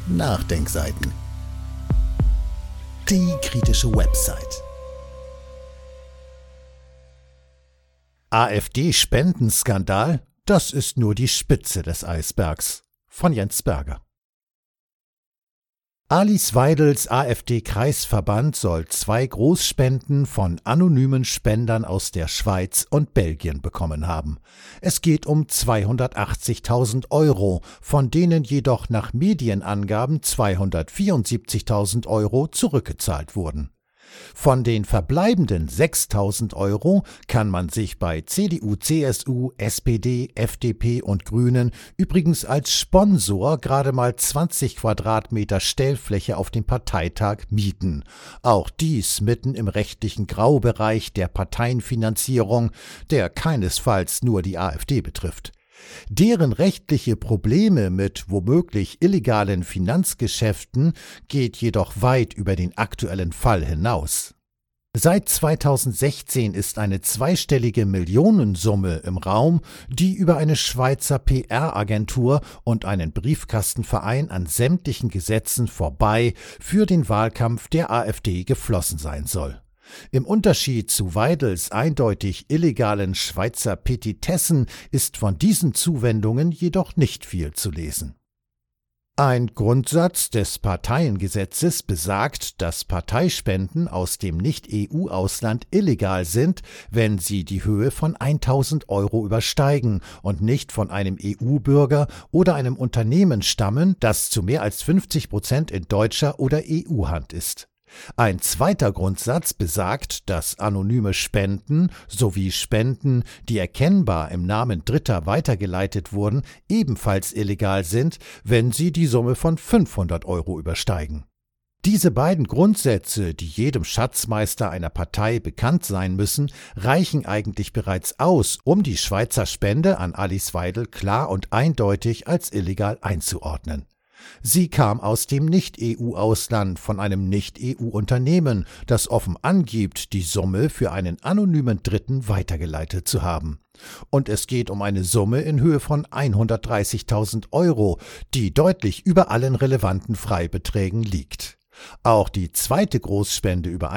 Nachdenkseiten. Die kritische Website. AfD-Spendenskandal? Das ist nur die Spitze des Eisbergs. Von Jens Berger. Alice Weidels AfD-Kreisverband soll 2 Großspenden von anonymen Spendern aus der Schweiz und Belgien bekommen haben. Es geht um 280.000 €, von denen jedoch nach Medienangaben 274.000 € zurückgezahlt wurden. Von den verbleibenden 6.000 € kann man sich bei CDU, CSU, SPD, FDP und Grünen übrigens als Sponsor gerade mal 20 Quadratmeter Stellfläche auf dem Parteitag mieten. Auch dies mitten im rechtlichen Graubereich der Parteienfinanzierung, der keinesfalls nur die AfD betrifft. Deren rechtliche Probleme mit womöglich illegalen Finanzgeschäften geht jedoch weit über den aktuellen Fall hinaus. Seit 2016 ist eine zweistellige Millionensumme im Raum, die über eine Schweizer PR-Agentur und einen Briefkastenverein an sämtlichen Gesetzen vorbei für den Wahlkampf der AfD geflossen sein soll. Im Unterschied zu Weidels eindeutig illegalen Schweizer Petitessen ist von diesen Zuwendungen jedoch nicht viel zu lesen. Ein Grundsatz des Parteiengesetzes besagt, dass Parteispenden aus dem Nicht-EU-Ausland illegal sind, wenn sie die Höhe von 1.000 € übersteigen und nicht von einem EU-Bürger oder einem Unternehmen stammen, das zu mehr als 50% in deutscher oder EU-Hand ist. Ein zweiter Grundsatz besagt, dass anonyme Spenden sowie Spenden, die erkennbar im Namen Dritter weitergeleitet wurden, ebenfalls illegal sind, wenn sie die Summe von 500 € übersteigen. Diese beiden Grundsätze, die jedem Schatzmeister einer Partei bekannt sein müssen, reichen eigentlich bereits aus, um die Schweizer Spende an Alice Weidel klar und eindeutig als illegal einzuordnen. Sie kam aus dem Nicht-EU-Ausland von einem Nicht-EU-Unternehmen, das offen angibt, die Summe für einen anonymen Dritten weitergeleitet zu haben. Und es geht um eine Summe in Höhe von 130.000 €, die deutlich über allen relevanten Freibeträgen liegt. Auch die zweite Großspende über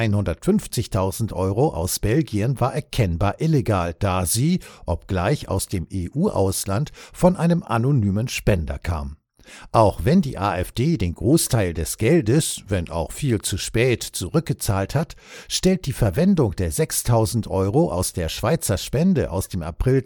150.000 € aus Belgien war erkennbar illegal, da sie, obgleich aus dem EU-Ausland, von einem anonymen Spender kam. Auch wenn die AfD den Großteil des Geldes, wenn auch viel zu spät, zurückgezahlt hat, stellt die Verwendung der 6.000 € aus der Schweizer Spende aus dem April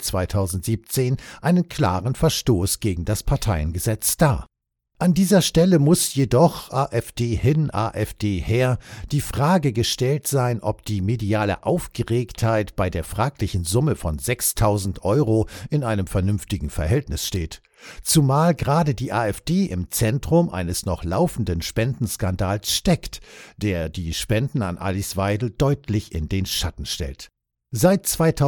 2017 einen klaren Verstoß gegen das Parteiengesetz dar. An dieser Stelle muss jedoch, AfD hin, AfD her, die Frage gestellt sein, ob die mediale Aufgeregtheit bei der fraglichen Summe von 6.000 € in einem vernünftigen Verhältnis steht. Zumal gerade die AfD im Zentrum eines noch laufenden Spendenskandals steckt, der die Spenden an Alice Weidel deutlich in den Schatten stellt. Seit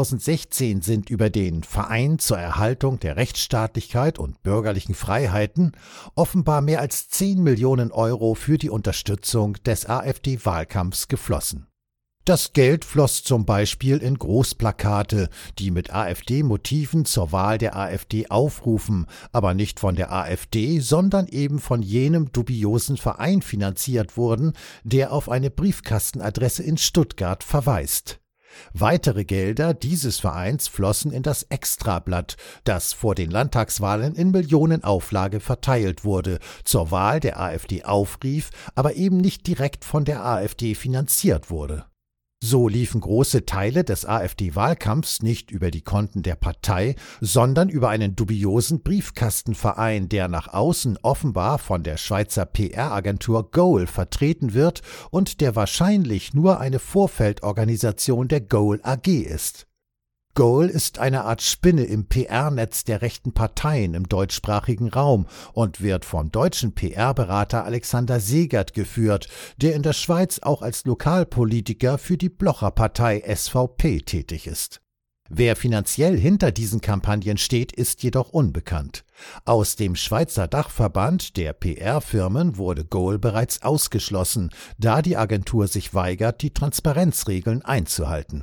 2016 sind über den Verein zur Erhaltung der Rechtsstaatlichkeit und bürgerlichen Freiheiten offenbar mehr als 10 Millionen € für die Unterstützung des AfD-Wahlkampfs geflossen. Das Geld floss zum Beispiel in Großplakate, die mit AfD-Motiven zur Wahl der AfD aufrufen, aber nicht von der AfD, sondern eben von jenem dubiosen Verein finanziert wurden, der auf eine Briefkastenadresse in Stuttgart verweist. Weitere Gelder dieses Vereins flossen in das Extrablatt, das vor den Landtagswahlen in Millionenauflage verteilt wurde, zur Wahl der AfD aufrief, aber eben nicht direkt von der AfD finanziert wurde. So liefen große Teile des AfD-Wahlkampfs nicht über die Konten der Partei, sondern über einen dubiosen Briefkastenverein, der nach außen offenbar von der Schweizer PR-Agentur Goal vertreten wird und der wahrscheinlich nur eine Vorfeldorganisation der Goal AG ist. Goal ist eine Art Spinne im PR-Netz der rechten Parteien im deutschsprachigen Raum und wird vom deutschen PR-Berater Alexander Segert geführt, der in der Schweiz auch als Lokalpolitiker für die Blocher-Partei SVP tätig ist. Wer finanziell hinter diesen Kampagnen steht, ist jedoch unbekannt. Aus dem Schweizer Dachverband der PR-Firmen wurde Goal bereits ausgeschlossen, da die Agentur sich weigert, die Transparenzregeln einzuhalten.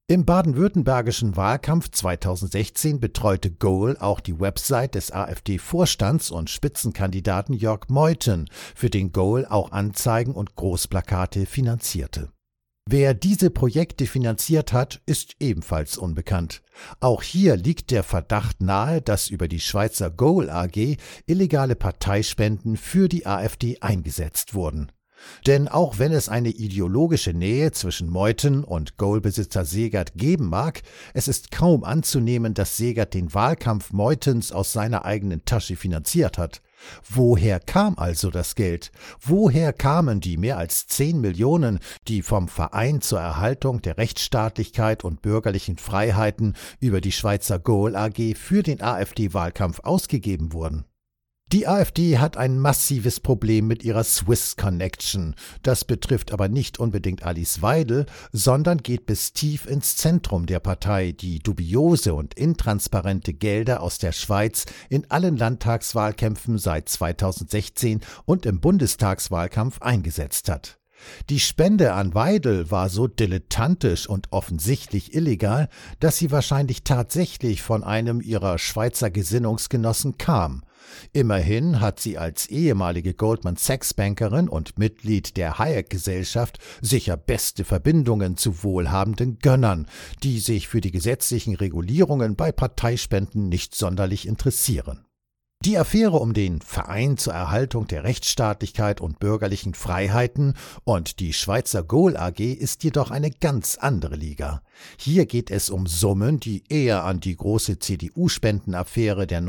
Im baden-württembergischen Wahlkampf 2016 betreute Gohl auch die Website des AfD-Vorstands und Spitzenkandidaten Jörg Meuthen, für den Gohl auch Anzeigen und Großplakate finanzierte. Wer diese Projekte finanziert hat, ist ebenfalls unbekannt. Auch hier liegt der Verdacht nahe, dass über die Schweizer Gohl AG illegale Parteispenden für die AfD eingesetzt wurden. Denn auch wenn es eine ideologische Nähe zwischen Meuthen und Gohl-Besitzer Segert geben mag, es ist kaum anzunehmen, dass Segert den Wahlkampf Meuthens aus seiner eigenen Tasche finanziert hat. Woher kam also das Geld? Woher kamen die mehr als 10 Millionen, die vom Verein zur Erhaltung der Rechtsstaatlichkeit und bürgerlichen Freiheiten über die Schweizer Gohl AG für den AfD-Wahlkampf ausgegeben wurden? Die AfD hat ein massives Problem mit ihrer Swiss Connection. Das betrifft aber nicht unbedingt Alice Weidel, sondern geht bis tief ins Zentrum der Partei, die dubiose und intransparente Gelder aus der Schweiz in allen Landtagswahlkämpfen seit 2016 und im Bundestagswahlkampf eingesetzt hat. Die Spende an Weidel war so dilettantisch und offensichtlich illegal, dass sie wahrscheinlich tatsächlich von einem ihrer Schweizer Gesinnungsgenossen kam. Immerhin hat sie als ehemalige Goldman Sachs-Bankerin und Mitglied der Hayek-Gesellschaft sicher beste Verbindungen zu wohlhabenden Gönnern, die sich für die gesetzlichen Regulierungen bei Parteispenden nicht sonderlich interessieren. Die Affäre um den Verein zur Erhaltung der Rechtsstaatlichkeit und bürgerlichen Freiheiten und die Schweizer Gohl AG ist jedoch eine ganz andere Liga. Hier geht es um Summen, die eher an die große CDU-Spendenaffäre der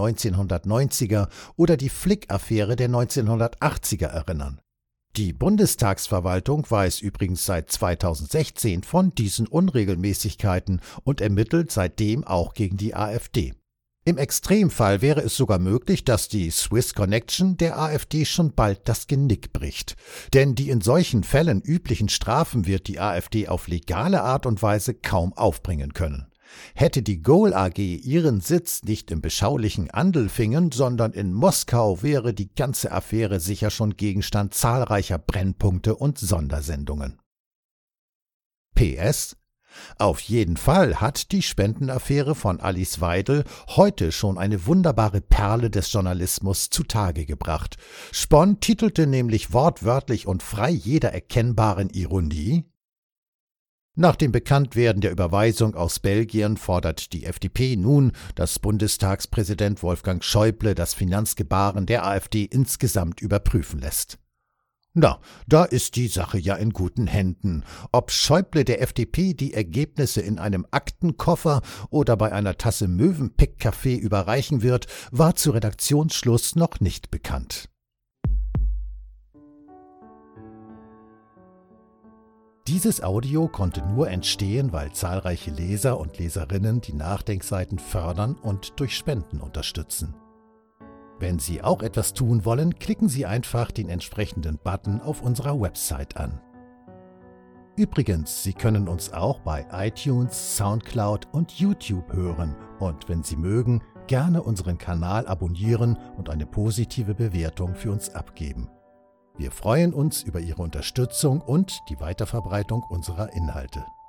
1990er oder die Flick-Affäre der 1980er erinnern. Die Bundestagsverwaltung weiß übrigens seit 2016 von diesen Unregelmäßigkeiten und ermittelt seitdem auch gegen die AfD. Im Extremfall wäre es sogar möglich, dass die Swiss Connection der AfD schon bald das Genick bricht. Denn die in solchen Fällen üblichen Strafen wird die AfD auf legale Art und Weise kaum aufbringen können. Hätte die Gohl AG ihren Sitz nicht im beschaulichen Andelfingen, sondern in Moskau, wäre die ganze Affäre sicher schon Gegenstand zahlreicher Brennpunkte und Sondersendungen. PS: Auf jeden Fall hat die Spendenaffäre von Alice Weidel heute schon eine wunderbare Perle des Journalismus zutage gebracht. Spon titelte nämlich wortwörtlich und frei jeder erkennbaren Ironie: Nach dem Bekanntwerden der Überweisung aus Belgien fordert die FDP nun, dass Bundestagspräsident Wolfgang Schäuble das Finanzgebaren der AfD insgesamt überprüfen lässt. Na, da ist die Sache ja in guten Händen. Ob Schäuble der FDP die Ergebnisse in einem Aktenkoffer oder bei einer Tasse Mövenpick-Kaffee überreichen wird, war zu Redaktionsschluss noch nicht bekannt. Dieses Audio konnte nur entstehen, weil zahlreiche Leser und Leserinnen die Nachdenkseiten fördern und durch Spenden unterstützen. Wenn Sie auch etwas tun wollen, klicken Sie einfach den entsprechenden Button auf unserer Website an. Übrigens, Sie können uns auch bei iTunes, Soundcloud und YouTube hören und wenn Sie mögen, gerne unseren Kanal abonnieren und eine positive Bewertung für uns abgeben. Wir freuen uns über Ihre Unterstützung und die Weiterverbreitung unserer Inhalte.